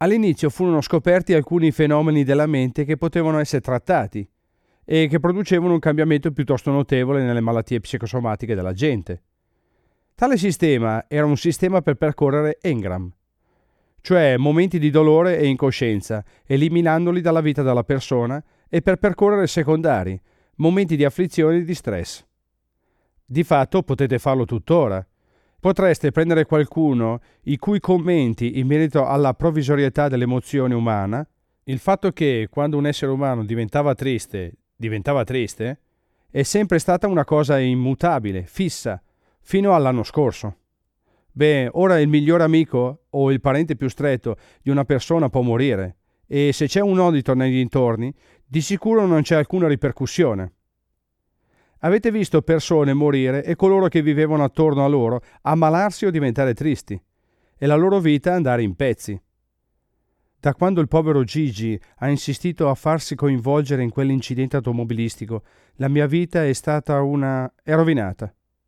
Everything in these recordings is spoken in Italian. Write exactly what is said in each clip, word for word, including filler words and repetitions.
All'inizio furono scoperti alcuni fenomeni della mente che potevano essere trattati e che producevano un cambiamento piuttosto notevole nelle malattie psicosomatiche della gente. Tale sistema era un sistema per percorrere engram, cioè momenti di dolore e incoscienza, eliminandoli dalla vita della persona, e per percorrere secondari, momenti di afflizione e di stress. Di fatto potete farlo tuttora. Potreste prendere qualcuno i cui commenti in merito alla provvisorietà dell'emozione umana, il fatto che quando un essere umano diventava triste, diventava triste, è sempre stata una cosa immutabile, fissa, fino all'anno scorso. Beh, ora il migliore amico o il parente più stretto di una persona può morire, e se c'è un auditor nei dintorni, di sicuro non c'è alcuna ripercussione. Avete visto persone morire e coloro che vivevano attorno a loro ammalarsi o diventare tristi, e la loro vita andare in pezzi. Da quando il povero Gigi ha insistito a farsi coinvolgere in quell'incidente automobilistico, la mia vita è stata una... è rovinata.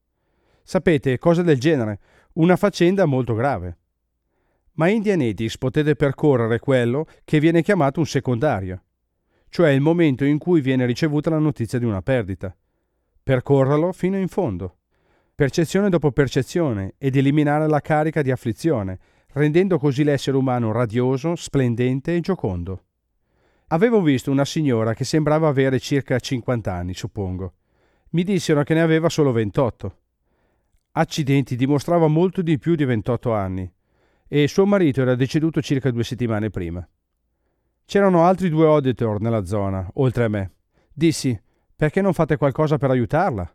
Sapete, cose del genere, una faccenda molto grave. Ma in Dianetics potete percorrere quello che viene chiamato un secondario, cioè il momento in cui viene ricevuta la notizia di una perdita. Percorrerlo fino in fondo, percezione dopo percezione, ed eliminare la carica di afflizione, rendendo così l'essere umano radioso, splendente e giocondo. Avevo visto una signora che sembrava avere circa cinquanta anni, suppongo. Mi dissero che ne aveva solo ventotto. Accidenti, dimostrava molto di più di ventotto anni, e suo marito era deceduto circa due settimane prima. C'erano altri due auditor nella zona, oltre a me. Dissi: perché non fate qualcosa per aiutarla?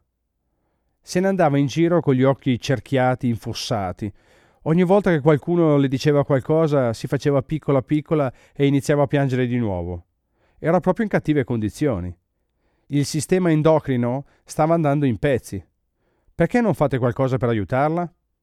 Se ne andava in giro con gli occhi cerchiati, infossati. Ogni volta che qualcuno le diceva qualcosa si faceva piccola piccola e iniziava a piangere di nuovo. Era proprio in cattive condizioni. Il sistema endocrino stava andando in pezzi. Perché non fate qualcosa per aiutarla?